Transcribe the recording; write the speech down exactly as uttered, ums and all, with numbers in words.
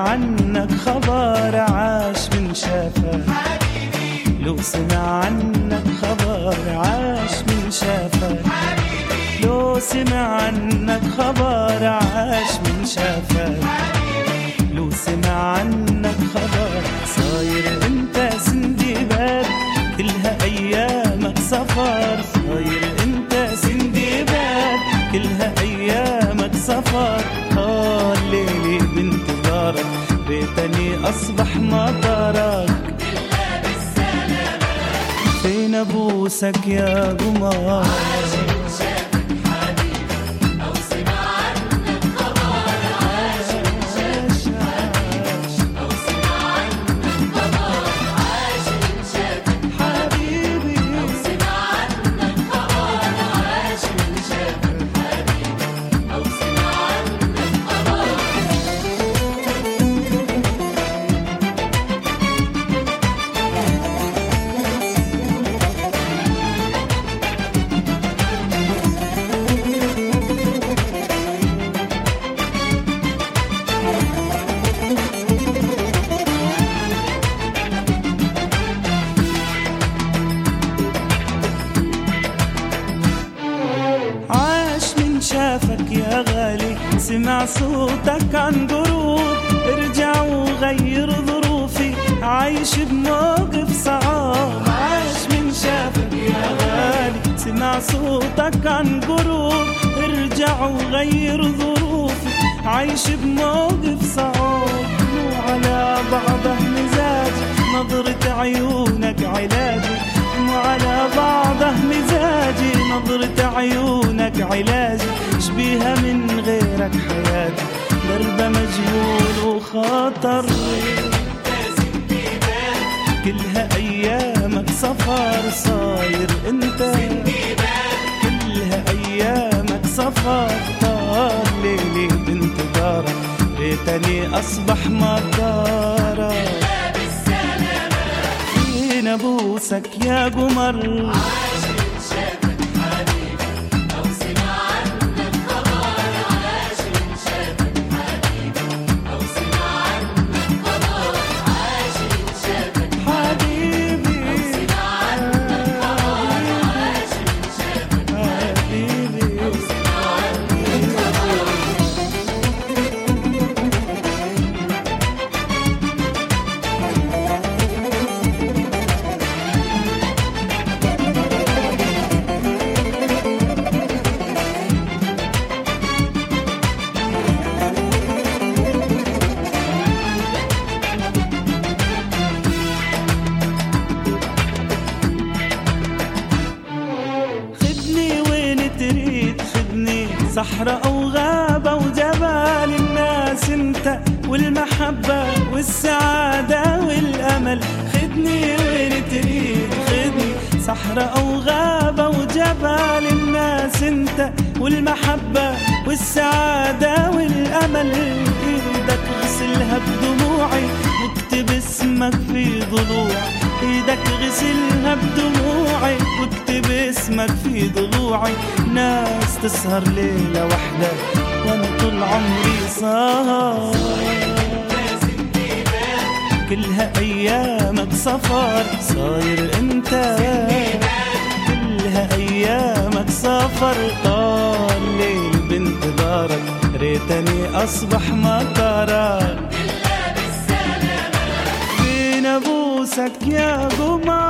عنك خبر عاش من شافك حبيبي، لو سمع عنك خبر عاش من شافك حبيبي، لو سمع عنك خبر عاش من شافك حبيبي، لو سمع عنك خبر. صاير انت سندباد كلها ايامك سفر، صاير انت سندباد كلها ايامك سفر. طال ليلي بانتظارك ريتني اصبح مطرك. الا بالسلامة فين ابوسك يا قمر، شافك يا غالي سمع صوتك عن قرود. ارجع وغير ظروفي عايش بموقف صعب. عاش من شافك يا غالي سمع صوتك عن قرود. ارجع وغير ظروفي عايش بموقف صعب. مو على بعضه مزاج نظرة عيونك علاجي، مو على بعضه مزاجي نظرة عيونك علاجي. شبيها من غيرك حياتي دربة مجهول وخطر. كلها أيامك سفر، صاير أنت كلها أيامك سفر. طال ليلي بانتظارك ريتني أصبح مطارك. فين أبوسك يا قمر، صحراء أو غابة وجبال. الناس انت والمحبة والسعادة والأمل. خدني وين تريد خدني، صحراء أو غابة وجبال. الناس انت والمحبة والسعادة والأمل. ايدك غسلها بدموعي واكتب اسمك في ضلوعي. ايدك غسلها بدموعي واكتب اسمك في ضلوعي. ناس تسهر ليلة واحدة وانا طول عمري سهر. كلها ايامك سفر، صاير انت كلها ايامك سفر. طال ليل بانتظارك ريتني اصبح مطرك. فين ابوسك يا قمر.